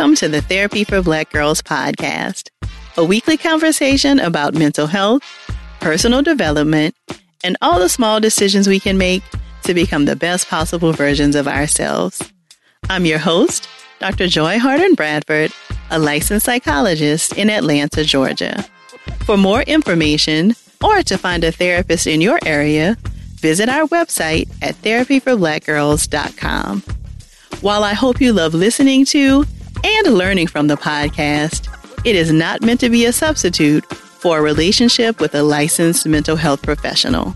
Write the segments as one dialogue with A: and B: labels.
A: Welcome to the Therapy for Black Girls podcast, a weekly conversation about mental health, personal development, and all the small decisions we can make to become the best possible versions of ourselves. I'm your host, Dr. Joy Harden Bradford, a licensed psychologist in Atlanta, Georgia. For more information or to find a therapist in your area, visit our website at therapyforblackgirls.com. While I hope you love listening to and learning from the podcast, it is not meant to be a substitute for a relationship with a licensed mental health professional.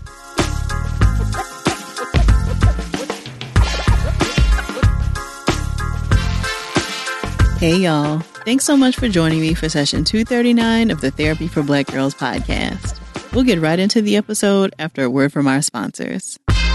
A: Hey y'all, thanks so much for joining me for session 239 of the Therapy for Black Girls podcast. We'll get right into the episode after a word from our sponsors.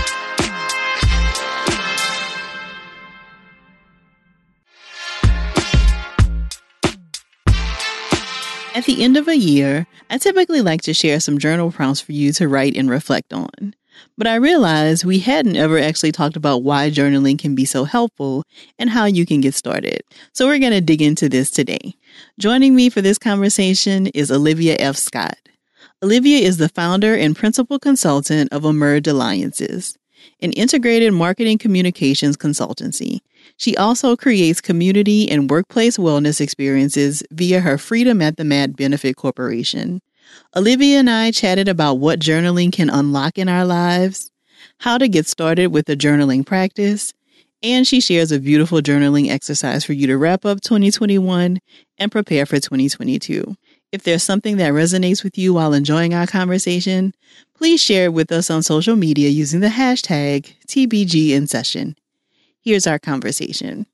A: At the end of a year, I typically like to share some journal prompts for you to write and reflect on. But I realized we hadn't ever actually talked about why journaling can be so helpful and how you can get started. So we're going to dig into this today. Joining me for this conversation is Olivia F. Scott. Olivia is the founder and principal consultant of Emerge Alliances, an integrated marketing communications consultancy. She also creates community and workplace wellness experiences via her Freedom at the Mat Benefit Corporation. Olivia and I chatted about what journaling can unlock in our lives, how to get started with a journaling practice, and she shares a beautiful journaling exercise for you to wrap up 2021 and prepare for 2022. If there's something that resonates with you while enjoying our conversation, please share it with us on social media using the hashtag TBGInSession. Here's our conversation.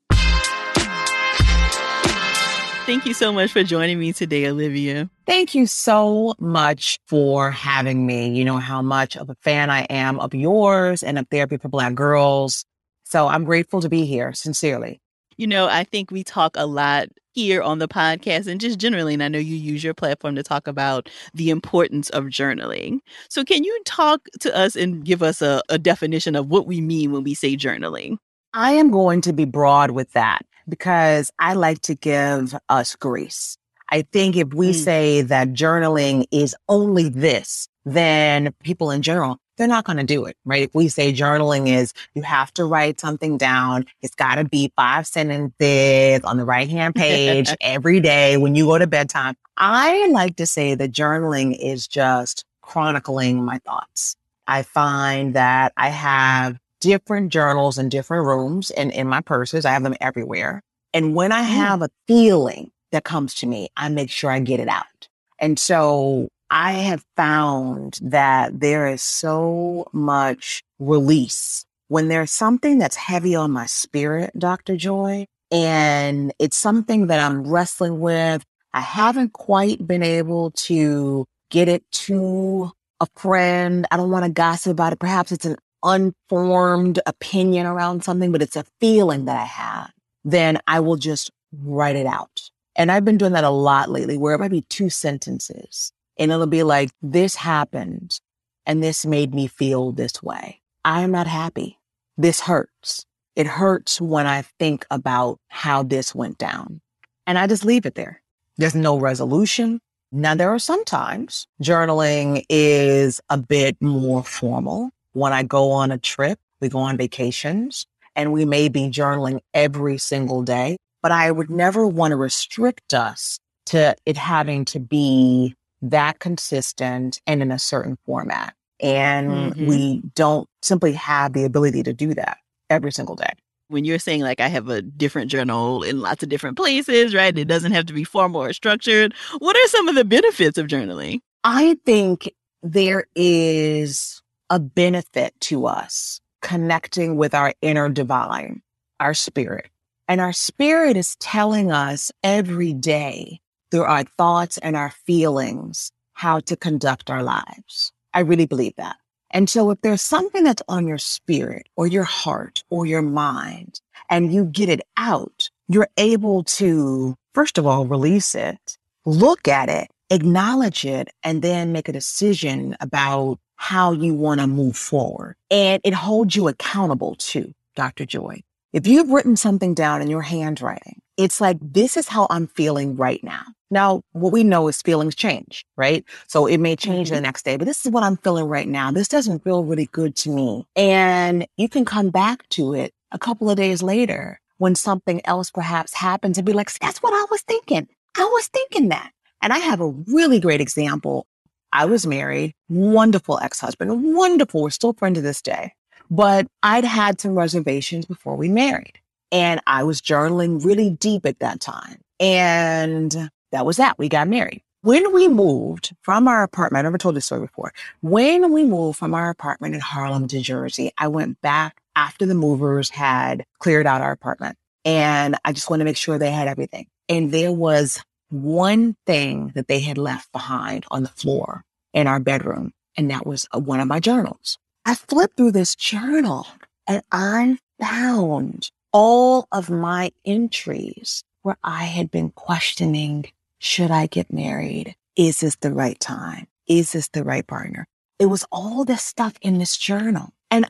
A: Thank you so much for joining me today, Olivia.
B: Thank you so much for having me. You know how much of a fan I am of yours and of Therapy for Black Girls. So I'm grateful to be here, sincerely.
A: You know, I think we talk a lot here on the podcast and just generally, and I know you use your platform to talk about the importance of journaling. So can you talk to us and give us a definition of what we mean when we say journaling?
B: I am going to be broad with that because I like to give us grace. I think if we say that journaling is only this, then people in general, they're not going to do it, right? If we say journaling is you have to write something down, it's got to be 5 sentences on the right-hand page every day when you go to bedtime. I like to say that journaling is just chronicling my thoughts. I find that I have different journals in different rooms and in my purses. I have them everywhere. And when I have a feeling that comes to me, I make sure I get it out. And so I have found that there is so much release when there's something that's heavy on my spirit, Dr. Joy, and it's something that I'm wrestling with. I haven't quite been able to get it to a friend. I don't want to gossip about it. Perhaps it's an unformed opinion around something, but it's a feeling that I have, then I will just write it out. And I've been doing that a lot lately, where it might be 2 sentences and it'll be like, this happened and this made me feel this way. I am not happy. This hurts. It hurts when I think about how this went down. And I just leave it there. There's no resolution. Now, there are sometimes journaling is a bit more formal. When I go on a trip, we go on vacations, and we may be journaling every single day, but I would never want to restrict us to it having to be that consistent and in a certain format. And we don't simply have the ability to do that every single day.
A: When you're saying like I have a different journal in lots of different places, right? It doesn't have to be formal or structured. What are some of the benefits of journaling?
B: I think there is a benefit to us connecting with our inner divine, our spirit. And our spirit is telling us every day through our thoughts and our feelings how to conduct our lives. I really believe that. And so if there's something that's on your spirit or your heart or your mind and you get it out, you're able to, first of all, release it, look at it, acknowledge it, and then make a decision about how you want to move forward. And it holds you accountable too, Dr. Joy. If you've written something down in your handwriting It's like, this is how I'm feeling right now. Now, what we know is feelings change, right? So it may change the next day, but this is what I'm feeling right now. This doesn't feel really good to me. And you can come back to it a couple of days later when something else perhaps happens and be like, that's what I was thinking. I was thinking that. And I have a really great example. I was married, wonderful ex-husband, wonderful. We're still friends to this day. But I'd had some reservations before we married. And I was journaling really deep at that time. And that was that. We got married. When we moved from our apartment, I never told this story before. When we moved from our apartment in Harlem to Jersey, I went back after the movers had cleared out our apartment. And I just wanted to make sure they had everything. And there was one thing that they had left behind on the floor in our bedroom. And that was one of my journals. I flipped through this journal and I found all of my entries where I had been questioning, should I get married? Is this the right time? Is this the right partner? It was all this stuff in this journal. And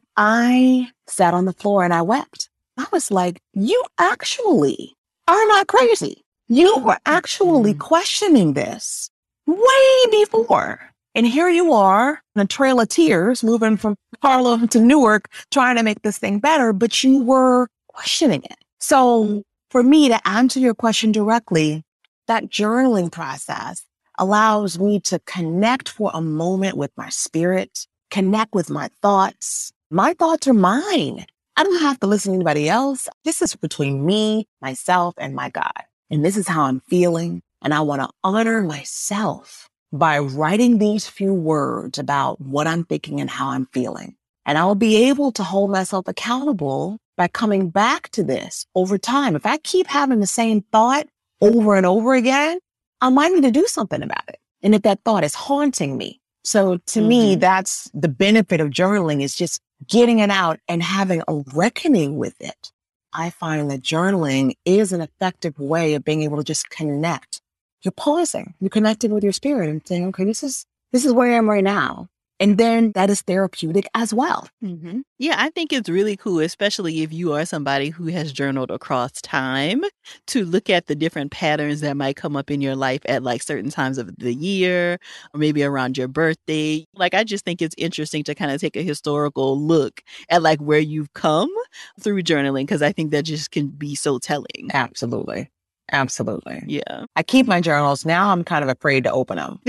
B: I sat on the floor and I wept. I was like, you actually are not crazy. You were actually questioning this way before. And here you are in a trail of tears moving from Harlem to Newark, trying to make this thing better, but you were questioning it. So for me to answer your question directly, that journaling process allows me to connect for a moment with my spirit, connect with my thoughts. My thoughts are mine. I don't have to listen to anybody else. This is between me, myself, and my God. And this is how I'm feeling. And I want to honor myself by writing these few words about what I'm thinking and how I'm feeling. And I'll be able to hold myself accountable by coming back to this over time. If I keep having the same thought over and over again, I might need to do something about it. And if that thought is haunting me. So to me, that's the benefit of journaling, is just getting it out and having a reckoning with it. I find that journaling is an effective way of being able to just connect. You're pausing, you're connecting with your spirit and saying, okay, this is where I am right now. And then that is therapeutic as well.
A: Yeah, I think it's really cool, especially if you are somebody who has journaled across time, to look at the different patterns that might come up in your life at like certain times of the year, or maybe around your birthday. Like, I just think it's interesting to kind of take a historical look at like where you've come through journaling, because I think that just can be so telling.
B: Absolutely. Absolutely.
A: Yeah.
B: I keep my journals. Now I'm kind of afraid to open them.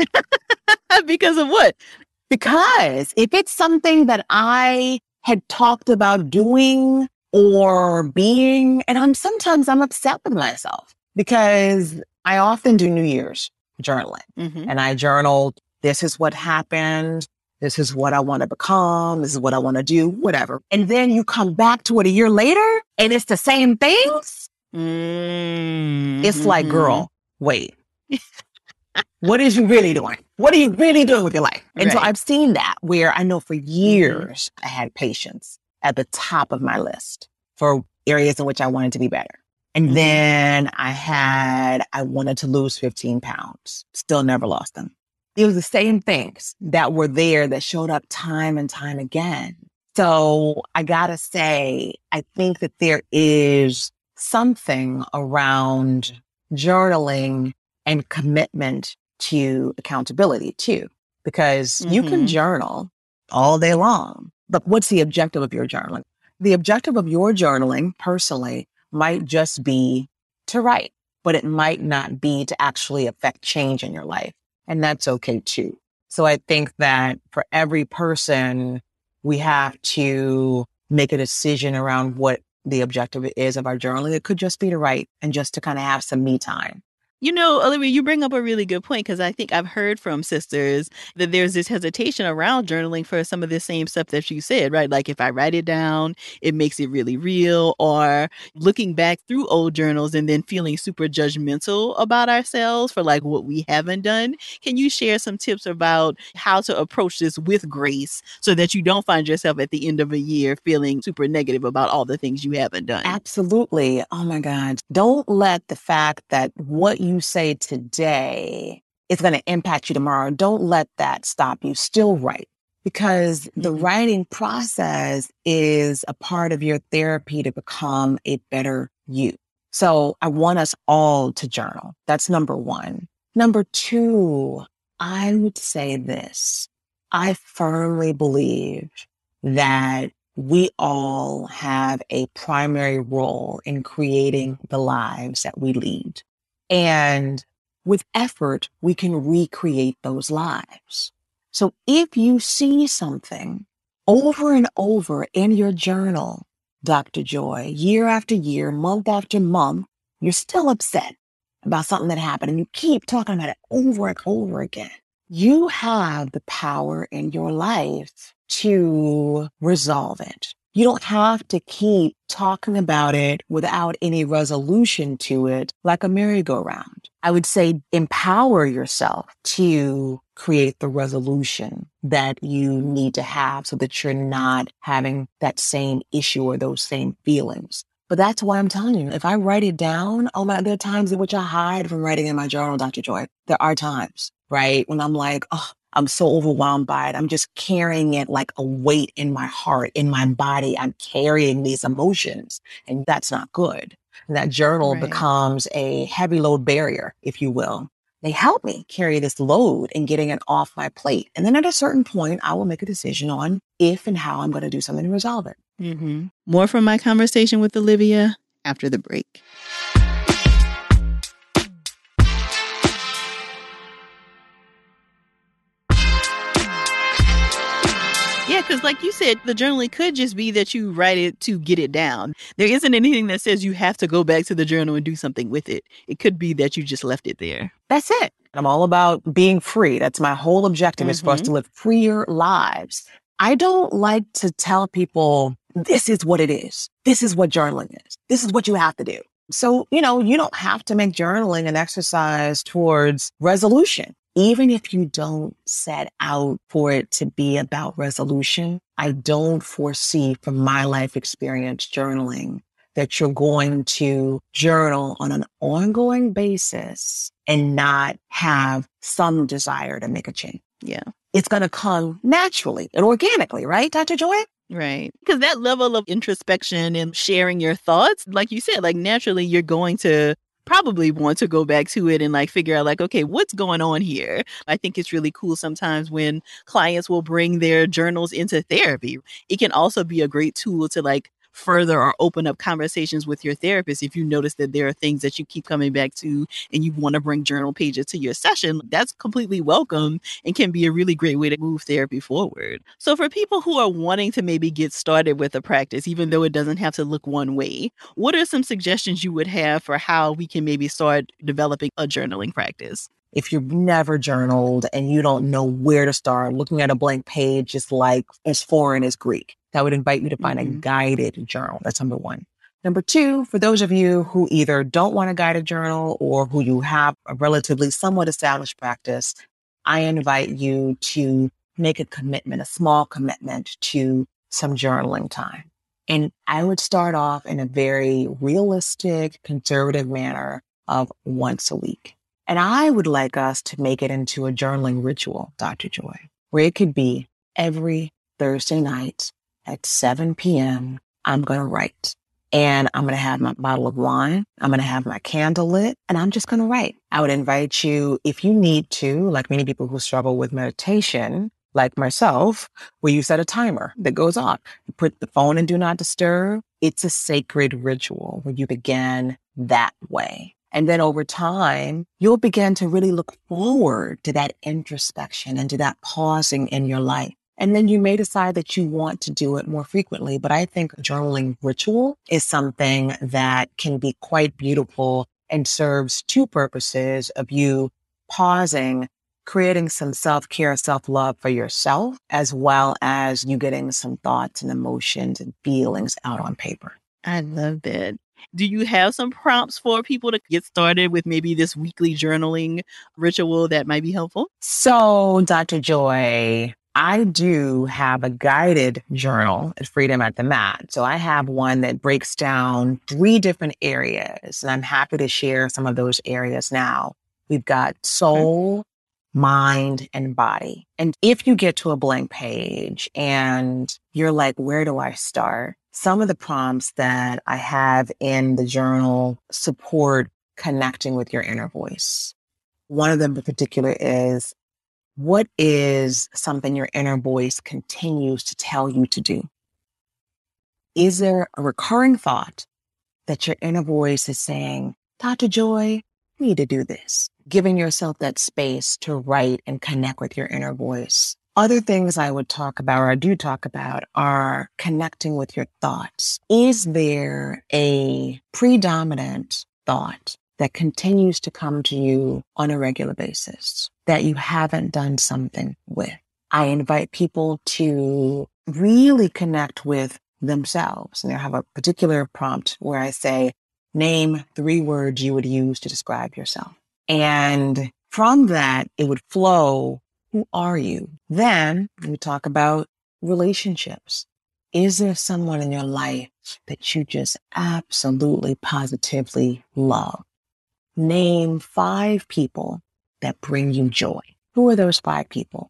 A: Because of what?
B: Because if it's something that I had talked about doing or being, and sometimes I'm upset with myself because I often do New Year's journaling. And I journaled, this is what happened. This is what I want to become. This is what I want to do, whatever. And then you come back to it a year later and it's the same things. It's like, girl, wait. What is you really doing? What are you really doing with your life? And so I've seen that, where I know for years I had patience at the top of my list for areas in which I wanted to be better. And then I wanted to lose 15 pounds. Still never lost them. It was the same things that were there that showed up time and time again. So I gotta say, I think that there is something around journaling and commitment to accountability too, because you can journal all day long, but what's the objective of your journaling? The objective of your journaling personally might just be to write, but it might not be to actually affect change in your life. And that's okay too. So I think that for every person, we have to make a decision around what the objective is of our journaling. It could just be to write and just to kind of have some me time.
A: You know, Olivia, you bring up a really good point, because I think I've heard from sisters that there's this hesitation around journaling for some of the same stuff that you said, right? Like, if I write it down, it makes it really real, or looking back through old journals and then feeling super judgmental about ourselves for like what we haven't done. Can you share some tips about how to approach this with grace so that you don't find yourself at the end of a year feeling super negative about all the things you haven't done?
B: Absolutely. Oh my God. Don't let the fact that what you say today is going to impact you tomorrow. Don't let that stop you. Still write, because the writing process is a part of your therapy to become a better you. So I want us all to journal. That's number one. Number two, I would say this. I firmly believe that we all have a primary role in creating the lives that we lead. And with effort, we can recreate those lives. So if you see something over and over in your journal, Dr. Joy, year after year, month after month, you're still upset about something that happened and you keep talking about it over and over again. You have the power in your life to resolve it. You don't have to keep talking about it without any resolution to it, like a merry-go-round. I would say empower yourself to create the resolution that you need to have so that you're not having that same issue or those same feelings. But that's why I'm telling you, if I write it down, there are times in which I hide from writing in my journal, Dr. Joy. There are times, right? When I'm like, oh, I'm so overwhelmed by it. I'm just carrying it like a weight in my heart, in my body. I'm carrying these emotions, and that's not good. And that journal becomes a heavy load barrier, if you will. They help me carry this load and getting it off my plate. And then at a certain point, I will make a decision on if and how I'm going to do something to resolve it.
A: Mm-hmm. More from my conversation with Olivia after the break. Yeah, because like you said, the journaling could just be that you write it to get it down. There isn't anything that says you have to go back to the journal and do something with it. It could be that you just left it there.
B: That's it. I'm all about being free. That's my whole objective is for us to live freer lives. I don't like to tell people, this is what it is. This is what journaling is. This is what you have to do. So, you don't have to make journaling an exercise towards resolution. Even if you don't set out for it to be about resolution, I don't foresee from my life experience journaling that you're going to journal on an ongoing basis and not have some desire to make a change.
A: Yeah.
B: It's going to come naturally and organically, right, Dr. Joy?
A: Right. Because that level of introspection and sharing your thoughts, like you said, like naturally you're going to probably want to go back to it and like figure out like, okay, what's going on here? I think it's really cool sometimes when clients will bring their journals into therapy. It can also be a great tool to like further or open up conversations with your therapist. If you notice that there are things that you keep coming back to and you want to bring journal pages to your session, that's completely welcome and can be a really great way to move therapy forward. So for people who are wanting to maybe get started with a practice, even though it doesn't have to look one way, what are some suggestions you would have for how we can maybe start developing a journaling practice?
B: If you've never journaled and you don't know where to start, looking at a blank page is like as foreign as Greek. I would invite you to find a guided journal. That's number one. Number two, for those of you who either don't want a guided journal or who you have a relatively somewhat established practice, I invite you to make a commitment, a small commitment to some journaling time. And I would start off in a very realistic, conservative manner of once a week. And I would like us to make it into a journaling ritual, Dr. Joy, where it could be every Thursday night at 7 p.m., I'm going to write. And I'm going to have my bottle of wine. I'm going to have my candle lit, and I'm just going to write. I would invite you, if you need to, like many people who struggle with meditation, like myself, where you set a timer that goes off. You put the phone in Do Not Disturb. It's a sacred ritual where you begin that way. And then over time, you'll begin to really look forward to that introspection and to that pausing in your life. And then you may decide that you want to do it more frequently. But I think a journaling ritual is something that can be quite beautiful and serves two purposes of you pausing, creating some self-care, self-love for yourself, as well as you getting some thoughts and emotions and feelings out on paper.
A: I love that. Do you have some prompts for people to get started with maybe this weekly journaling ritual that might be helpful?
B: So, Dr. Joy, I do have a guided journal at Freedom at the Mat. So I have one that breaks down 3 different areas, and I'm happy to share some of those areas now. We've got soul, mind, and body. And if you get to a blank page and you're like, where do I start? Some of the prompts that I have in the journal support connecting with your inner voice. One of them in particular is, what is something your inner voice continues to tell you to do? Is there a recurring thought that your inner voice is saying, Dr. Joy, you need to do this? Giving yourself that space to write and connect with your inner voice. Other things I would talk about, or I do talk about, are connecting with your thoughts. Is there a predominant thought that continues to come to you on a regular basis that you haven't done something with? I invite people to really connect with themselves. And I have a particular prompt where I say, name 3 words you would use to describe yourself. And from that, it would flow, who are you? Then we talk about relationships. Is there someone in your life that you just absolutely, positively love? Name 5 people that bring you joy. Who are those 5 people?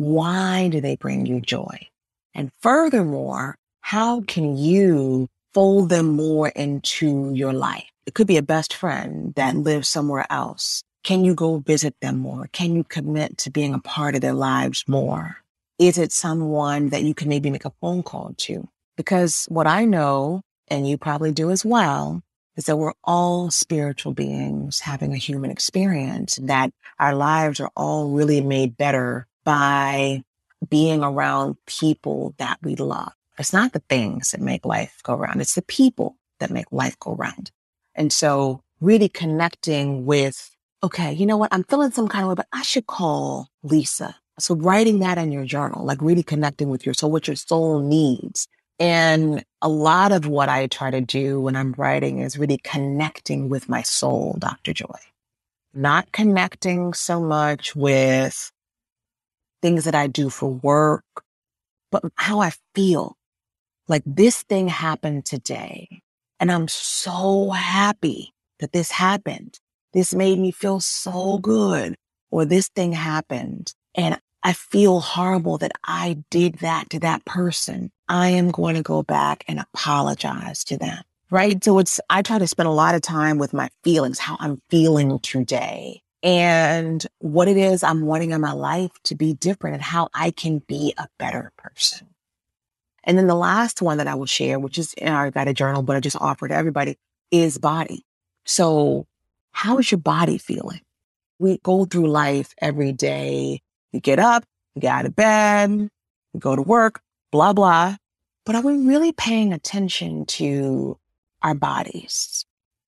B: Why do they bring you joy? And furthermore, how can you fold them more into your life? It could be a best friend that lives somewhere else. Can you go visit them more? Can you commit to being a part of their lives more? Is it someone that you can maybe make a phone call to? Because what I know, and you probably do as well, is that we're all spiritual beings having a human experience, that our lives are all really made better by being around people that we love. It's not the things that make life go round. It's the people that make life go round. And so really connecting with, okay, you know what? I'm feeling some kind of way, but I should call Lisa. So writing that in your journal, like really connecting with what your soul needs. And a lot of what I try to do when I'm writing is really connecting with my soul, Dr. Joy. Not connecting so much with things that I do for work, but how I feel. Like this thing happened today, and I'm so happy that this happened. This made me feel so good. Or this thing happened, and I feel horrible that I did that to that person. I am going to go back and apologize to them, right? So I try to spend a lot of time with my feelings, how I'm feeling today, and what it is I'm wanting in my life to be different and how I can be a better person. And then the last one that I will share, which is, I got a journal, but I just offer to everybody, is body. So how is your body feeling? We go through life every day. You get up, you get out of bed, you go to work, blah, blah. But are we really paying attention to our bodies?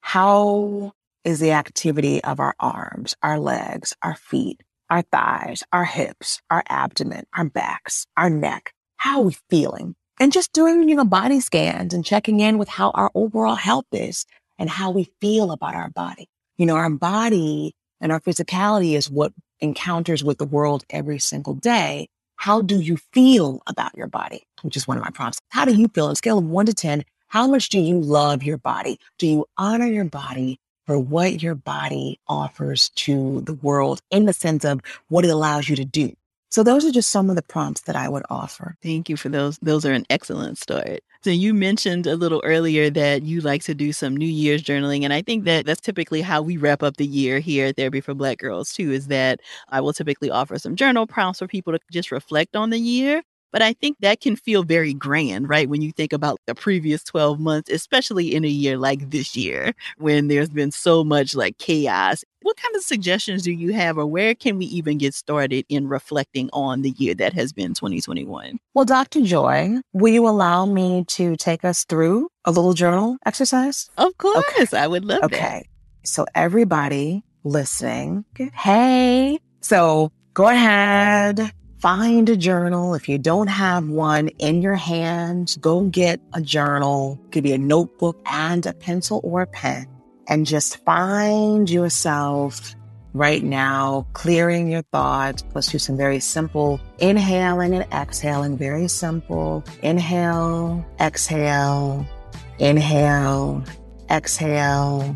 B: How is the activity of our arms, our legs, our feet, our thighs, our hips, our abdomen, our backs, our neck? How are we feeling? And just doing, body scans and checking in with how our overall health is and how we feel about our body. Our body and our physicality is what encounters with the world every single day. How do you feel about your body? Which is one of my prompts. How do you feel on a scale of 1 to 10? How much do you love your body? Do you honor your body for what your body offers to the world in the sense of what it allows you to do? So those are just some of the prompts that I would offer.
A: Thank you for those. Those are an excellent start. So you mentioned a little earlier that you like to do some New Year's journaling. And I think that that's typically how we wrap up the year here at Therapy for Black Girls too, is that I will typically offer some journal prompts for people to just reflect on the year. But I think that can feel very grand, right? When you think about the previous 12 months, especially in a year like this year, when there's been so much like chaos. What kind of suggestions do you have, or where can we even get started in reflecting on the year that has been 2021?
B: Well, Dr. Joy, will you allow me to take us through a little journal exercise?
A: Of course. Okay. I would love that.
B: Okay. So everybody listening, hey. So go ahead. Find a journal. If you don't have one in your hands, go get a journal. It could be a notebook and a pencil or a pen. And just find yourself right now clearing your thoughts. Let's do some very simple inhaling and exhaling. Very simple. Inhale, exhale, inhale, exhale.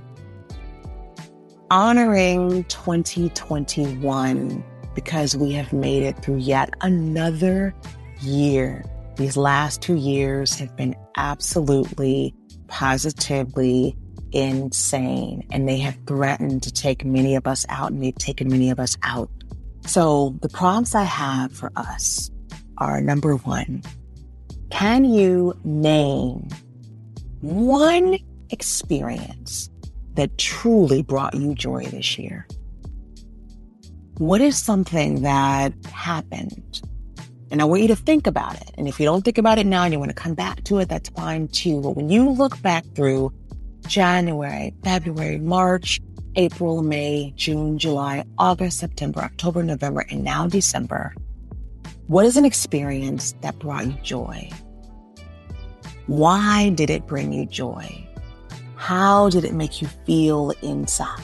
B: Honoring 2021. Because we have made it through yet another year. these last 2 years have been absolutely, positively insane. And they have threatened to take many of us out, and they've taken many of us out. So the prompts I have for us are: number one, can you name one experience that truly brought you joy this year? What is something that happened? And I want you to think about it. And if you don't think about it now and you want to come back to it, that's fine too. But when you look back through January, February, March, April, May, June, July, August, September, October, November, and now December, what is an experience that brought you joy? Why did it bring you joy? How did it make you feel inside?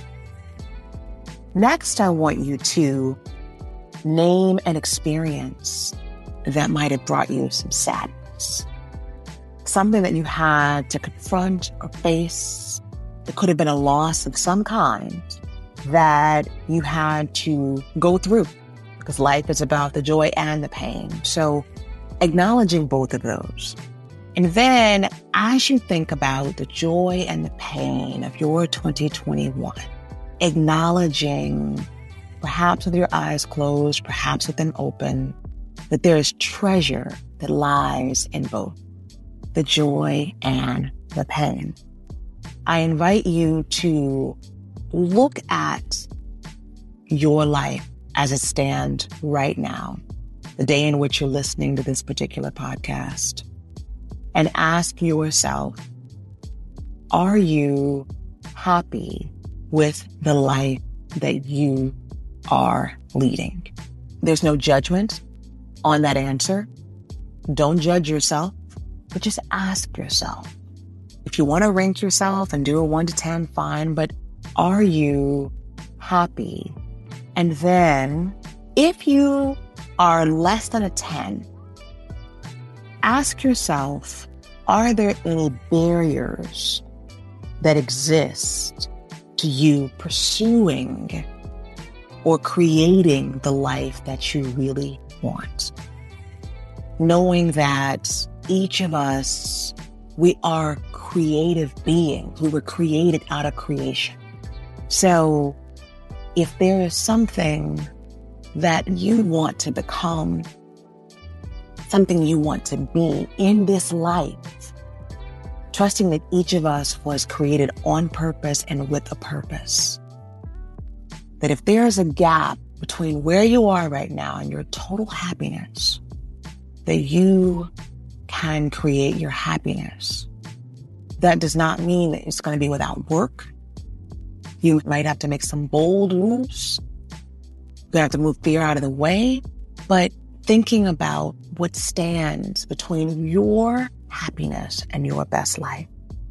B: Next, I want you to name an experience that might have brought you some sadness. Something that you had to confront or face. It could have been a loss of some kind that you had to go through, because life is about the joy and the pain. So acknowledging both of those. And then as you think about the joy and the pain of your 2021, acknowledging, perhaps with your eyes closed, perhaps with them open, that there is treasure that lies in both the joy and the pain. I invite you to look at your life as it stands right now, the day in which you're listening to this particular podcast, and ask yourself, are you happy with the life that you are leading? There's no judgment on that answer. Don't judge yourself, but just ask yourself. If you want to rank yourself and do a 1 to 10, fine, but are you happy? And then if you are less than a 10, ask yourself, are there any barriers that exist to you pursuing or creating the life that you really want? Knowing that each of us, we are creative beings. We were created out of creation. So if there is something that you want to become, something you want to be in this life, trusting that each of us was created on purpose and with a purpose, that if there is a gap between where you are right now and your total happiness, that you can create your happiness. That does not mean that it's going to be without work. You might have to make some bold moves. You have to move fear out of the way, but thinking about what stands between your happiness and your best life.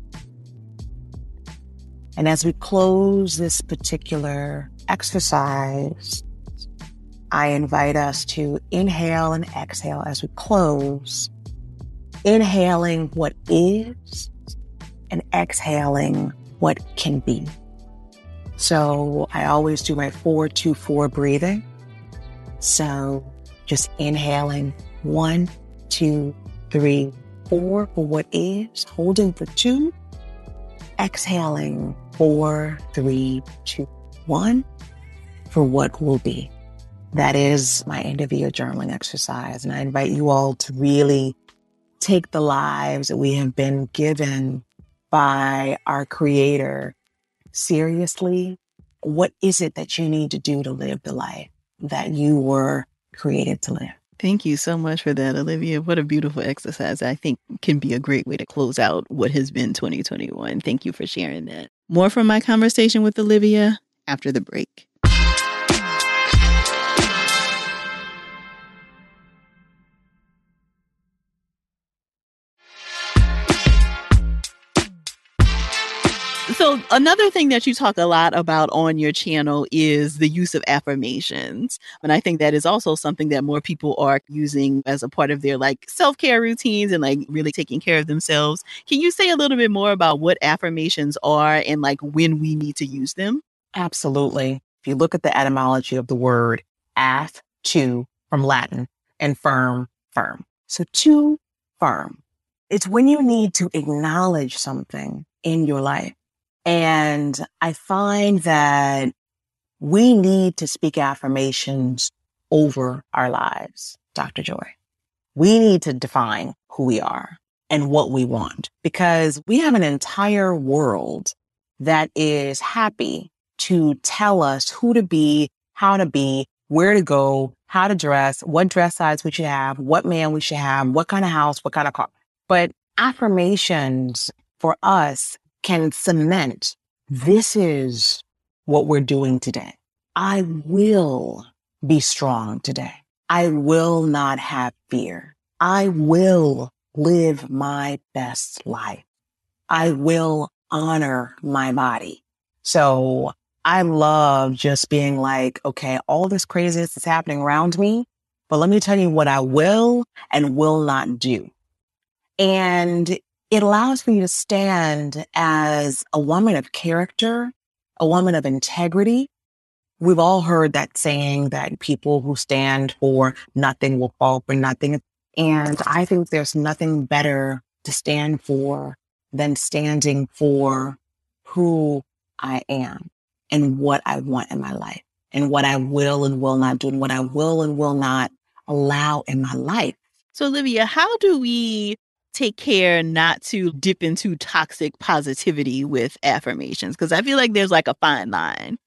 B: And as we close this particular exercise, I invite us to inhale and exhale as we close, inhaling what is and exhaling what can be. So I always do my 4-2-4 breathing. So just inhaling 1, 2, 3, 4 for what is, holding for 2, exhaling 4, 3, 2, 1 for what will be. That is my end of year journaling exercise. And I invite you all to really take the lives that we have been given by our Creator seriously. What is it that you need to do to live the life that you were created to live?
A: Thank you so much for that, Olivia. What a beautiful exercise. I think can be a great way to close out what has been 2021. Thank you for sharing that. More from my conversation with Olivia after the break. So another thing that you talk a lot about on your channel is the use of affirmations. And I think that is also something that more people are using as a part of their self-care routines and really taking care of themselves. Can you say a little bit more about what affirmations are and when we need to use them?
B: Absolutely. If you look at the etymology of the word aff, to, from Latin, and firm. So to affirm. It's when you need to acknowledge something in your life. And I find that we need to speak affirmations over our lives, Dr. Joy. We need to define who we are and what we want, because we have an entire world that is happy to tell us who to be, how to be, where to go, how to dress, what dress size we should have, what man we should have, what kind of house, what kind of car. But affirmations for us can cement, this is what we're doing today. I will be strong today. I will not have fear. I will live my best life. I will honor my body. So I love just being like, okay, all this craziness is happening around me, but let me tell you what I will and will not do. And it allows me to stand as a woman of character, a woman of integrity. We've all heard that saying that people who stand for nothing will fall for nothing. And I think there's nothing better to stand for than standing for who I am and what I want in my life and what I will and will not do and what I will and will not allow in my life.
A: So, Olivia, how do we take care not to dip into toxic positivity with affirmations? Because I feel like there's like a fine line.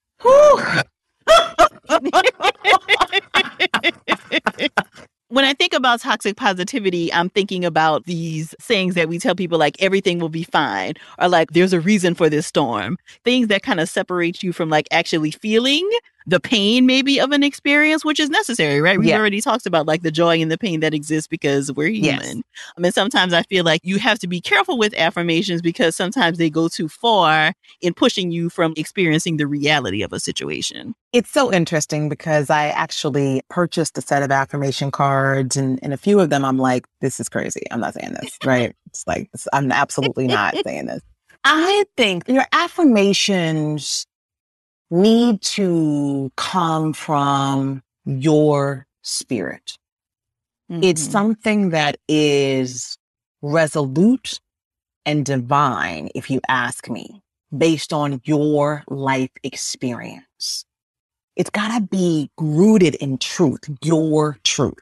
A: When I think about toxic positivity, I'm thinking about these sayings that we tell people like everything will be fine, or like there's a reason for this storm. Things that kind of separate you from like actually feeling the pain maybe of an experience, which is necessary, right? We've already talked about like the joy and the pain that exists because we're human. Yes. I mean, sometimes I feel like you have to be careful with affirmations because sometimes they go too far in pushing you from experiencing the reality of a situation.
B: It's so interesting because I actually purchased a set of affirmation cards and a few of them I'm like, this is crazy. I'm not saying this, right? It's like, I'm absolutely not saying this. I think your affirmations need to come from your spirit. Mm-hmm. It's something that is resolute and divine, if you ask me, based on your life experience. It's got to be rooted in truth, your truth.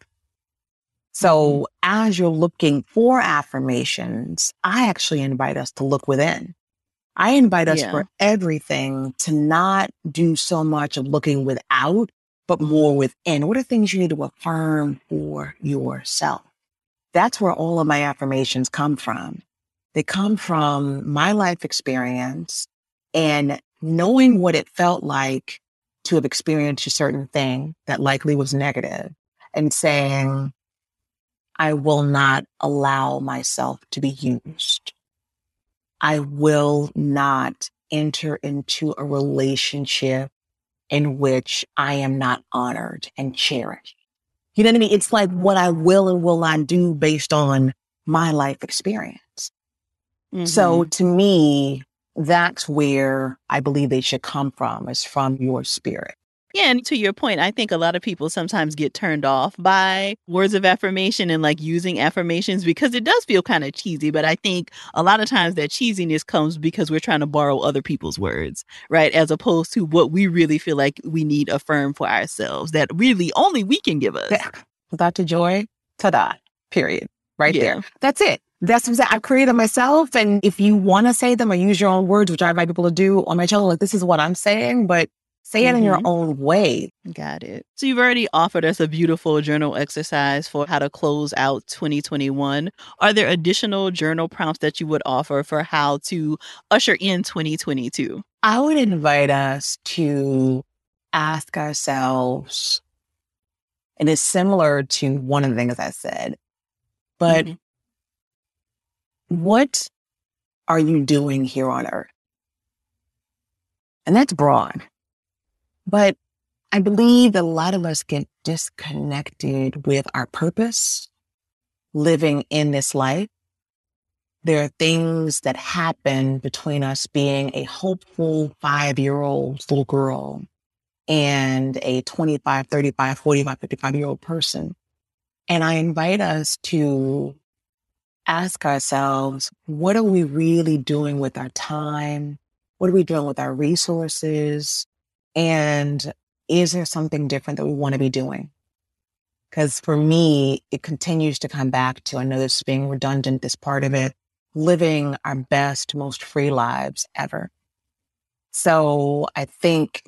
B: So as you're looking for affirmations, I actually invite us to look within. I invite us for everything to not do so much of looking without, but more within. What are things you need to affirm for yourself? That's where all of my affirmations come from. They come from my life experience and knowing what it felt like to have experienced a certain thing that likely was negative and saying, I will not allow myself to be used. I will not enter into a relationship in which I am not honored and cherished. You know what I mean? It's like what I will and will not do based on my life experience. Mm-hmm. So to me, that's where I believe they should come from, is from your spirit.
A: Yeah, and to your point, I think a lot of people sometimes get turned off by words of affirmation and like using affirmations because it does feel kind of cheesy. But I think a lot of times that cheesiness comes because we're trying to borrow other people's words, right? As opposed to what we really feel like we need affirmed for ourselves that really only we can give us.
B: Dr. Joy, ta-da, period. Right there. That's it. That's what I've created myself. And if you want to say them or use your own words, which I invite people to do on my channel, like this is what I'm saying, but say it in your own way.
A: Got it. So you've already offered us a beautiful journal exercise for how to close out 2021. Are there additional journal prompts that you would offer for how to usher in 2022?
B: I would invite us to ask ourselves, and it's similar to one of the things I said, but what are you doing here on earth? And that's broad. But I believe that a lot of us get disconnected with our purpose, living in this life. There are things that happen between us being a hopeful 5-year-old little girl and a 25, 35, 45, 55-year-old person. And I invite us to ask ourselves, what are we really doing with our time? What are we doing with our resources? And is there something different that we want to be doing? Because for me, it continues to come back to, I know this is being redundant, this part of it, living our best, most free lives ever. So I think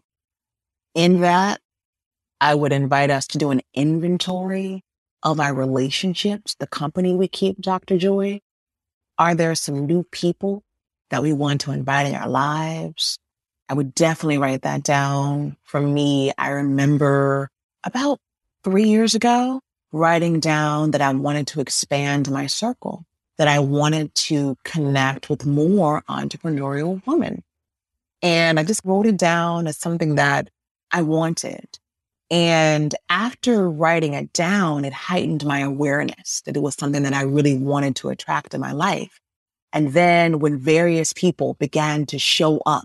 B: in that, I would invite us to do an inventory of our relationships, the company we keep, Dr. Joy. Are there some new people that we want to invite in our lives? I would definitely write that down. For me, I remember about 3 years ago, writing down that I wanted to expand my circle, that I wanted to connect with more entrepreneurial women. And I just wrote it down as something that I wanted. And after writing it down, it heightened my awareness that it was something that I really wanted to attract in my life. And then when various people began to show up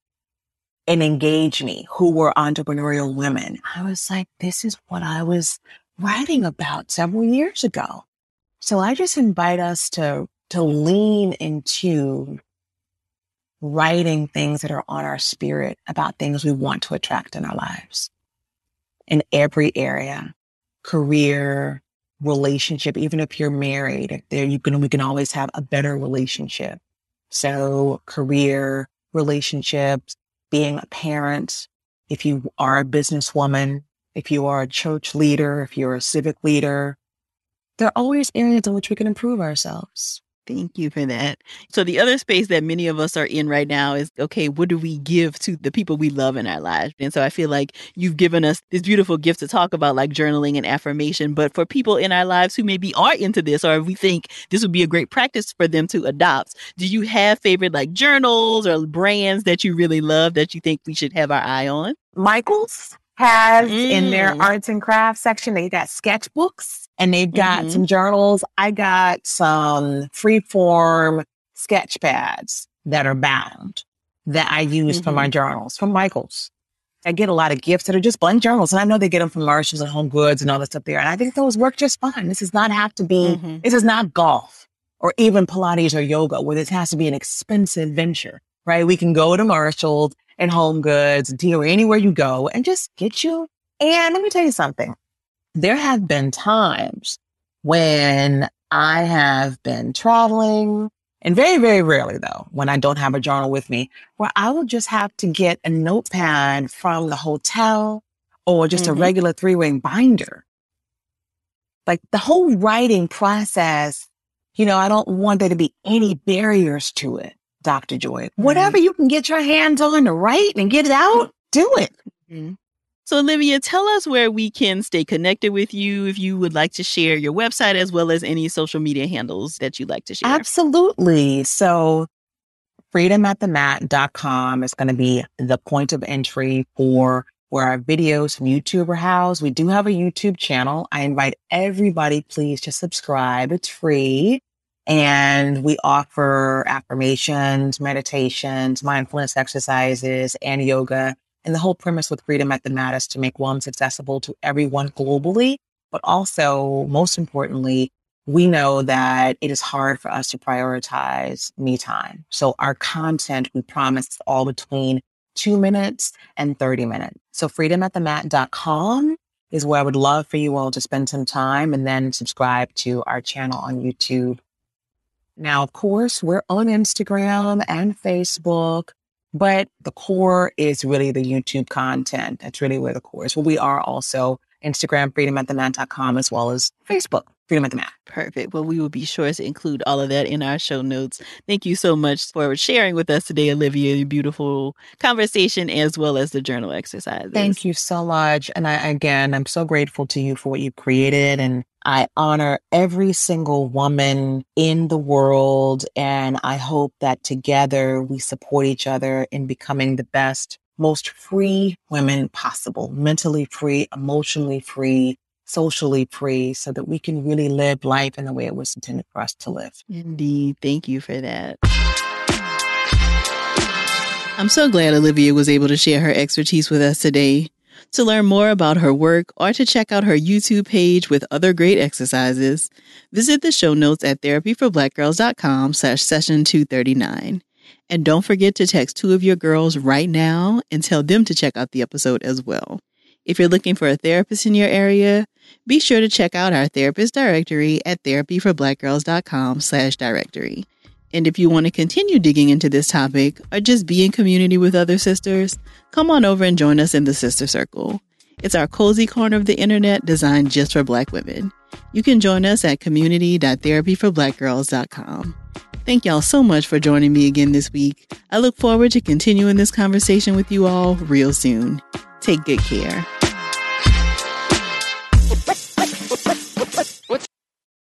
B: and engage me who were entrepreneurial women, I was like, this is what I was writing about several years ago. So I just invite us to lean into writing things that are on our spirit about things we want to attract in our lives. In every area, career, relationship, even if you're married, we can always have a better relationship. So career, relationships, being a parent, if you are a businesswoman, if you are a church leader, if you're a civic leader, there are always areas in which we can improve ourselves.
A: Thank you for that. So the other space that many of us are in right now is, okay, what do we give to the people we love in our lives? And so I feel like you've given us this beautiful gift to talk about, like journaling and affirmation. But for people in our lives who maybe are into this, or we think this would be a great practice for them to adopt, do you have favorite like journals or brands that you really love that you think we should have our eye on?
B: Michaels has in their arts and crafts section, they got sketchbooks and they've got some journals. I got some freeform sketch pads that are bound that I use for my journals from Michaels. I get a lot of gifts that are just blank journals, and I know they get them from Marshalls and Home Goods and all that stuff there. And I think those work just fine. This does not have to be, this is not golf or even Pilates or yoga where this has to be an expensive venture, right? We can go to Marshalls and Home Goods and or anywhere you go and just get you. And let me tell you something. There have been times when I have been traveling, and very, very rarely though, when I don't have a journal with me, where I will just have to get a notepad from the hotel or just a regular 3-ring binder. Like the whole writing process, I don't want there to be any barriers to it. Dr. Joy, whatever you can get your hands on to write and get it out, do it.
A: So Olivia, tell us where we can stay connected with you if you would like to share your website as well as any social media handles that you'd like to share.
B: Absolutely. So freedomatthemat.com is going to be the point of entry for where our videos from YouTube are housed. We do have a YouTube channel. I invite everybody, please, to subscribe. It's free. And we offer affirmations, meditations, mindfulness exercises, and yoga. And the whole premise with Freedom at the Mat is to make wellness accessible to everyone globally. But also, most importantly, we know that it is hard for us to prioritize me time. So our content, we promise, is all between 2 minutes and 30 minutes. So freedomatthemat.com is where I would love for you all to spend some time and then subscribe to our channel on YouTube. Now, of course, we're on Instagram and Facebook, but the core is really the YouTube content. That's really where the core is. Well, we are also Instagram, freedomatthemat.com, as well as Facebook, Freedom at the Mat.
A: Perfect. Well, we will be sure to include all of that in our show notes. Thank you so much for sharing with us today, Olivia, your beautiful conversation as well as the journal exercises.
B: Thank you so much. And I'm so grateful to you for what you've created. And I honor every single woman in the world. And I hope that together we support each other in becoming the best, most free women possible, mentally free, emotionally free, socially free, so that we can really live life in the way it was intended for us to live.
A: Indeed. Thank you for that. I'm so glad Olivia was able to share her expertise with us today. To learn more about her work or to check out her YouTube page with other great exercises, visit the show notes at therapyforblackgirls.com/session239. And don't forget to text 2 of your girls right now and tell them to check out the episode as well. If you're looking for a therapist in your area, be sure to check out our therapist directory at therapyforblackgirls.com/directory. And if you want to continue digging into this topic or just be in community with other sisters, come on over and join us in the Sister Circle. It's our cozy corner of the internet designed just for Black women. You can join us at community.therapyforblackgirls.com. Thank y'all so much for joining me again this week. I look forward to continuing this conversation with you all real soon. Take good care.